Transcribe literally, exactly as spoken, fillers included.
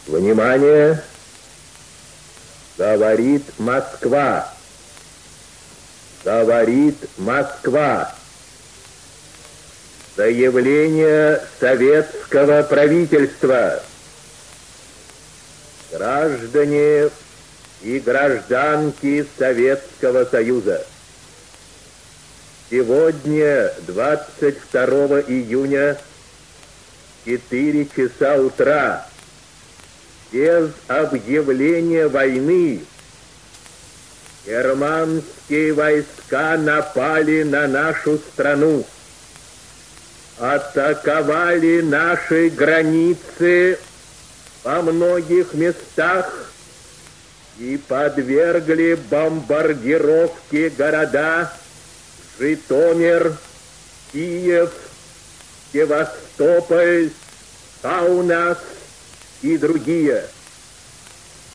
Внимание! Говорит Москва. Говорит Москва. Заявление советского правительства. Граждане и гражданки Советского Союза. Сегодня, двадцать второго июня, четыре часа утра, без объявления войны, германские войска напали на нашу страну, атаковали наши границы во многих местах и подвергли бомбардировке города Житомир, Киев, Севастополь, Каунас и другие.